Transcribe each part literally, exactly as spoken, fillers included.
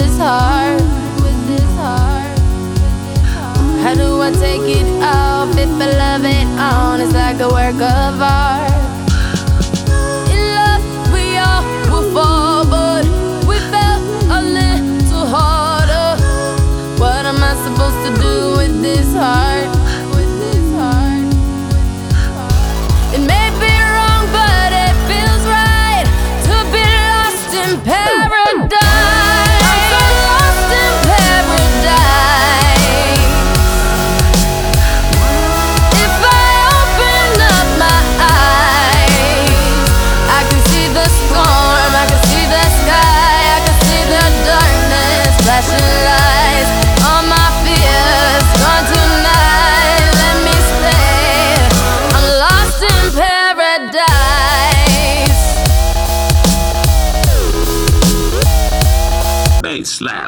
this heart, with this heart. How do I take it off if I love it on? It's like a work of art. In love we all will fall, but we fell a little harder. What am I supposed to do with this heart? With this heart, it may be wrong, but it feels right to be lost in paradise. I'm so lost in paradise. If I open up my eyes, I can see the storm, I can see the sky, I can see the darkness, flashing lights. All my fears gone tonight. Let me stay. I'm lost in paradise. Bass slap.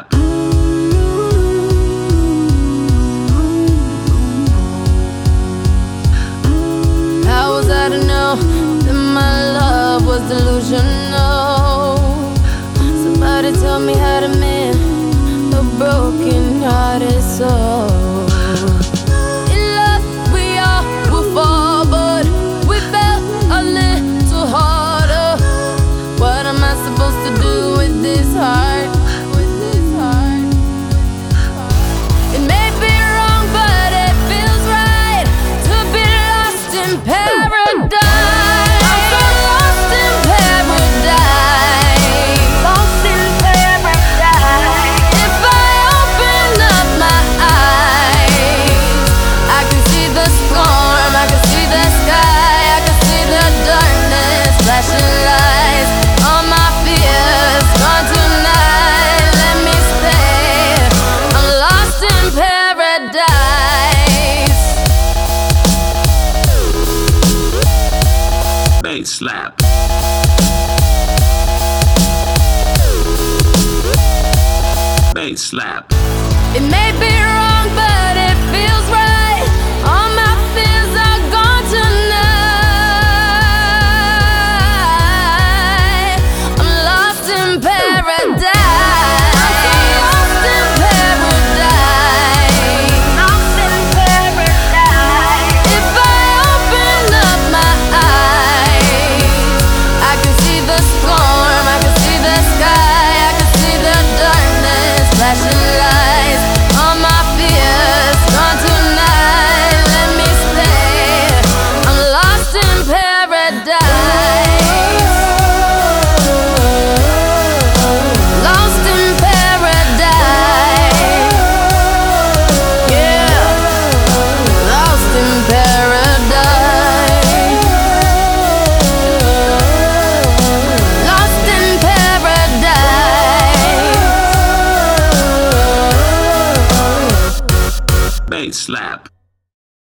How was I to know that my love was delusional? Somebody tell me how to mend a broken-hearted soul. In love we all will fall, but we fell a little harder. What am I supposed to do with this heart? With this heart, it may be wrong, but it feels right to be lost in paradise. I'm so lost in paradise. Lost in paradise. If I open up my eyes, I can see the storm, I can see the sky, I can see the darkness, flashing lights. All my fears gone tonight. Let me stay. I'm lost in paradise. Bass slap. Bass slap. It may be wrong, but it feels right. All my fears are gone tonight. I'm lost in paradise. I'm so lost in paradise. Lost in paradise. If I open up my eyes, I can see the storm, I can see the sky, I can see the darkness, flashing lights. All my fears gone tonight. Let me stay. I'm lost in paradise. Lost in paradise. Yeah. Lost in paradise. Lost in paradise. Bass slap.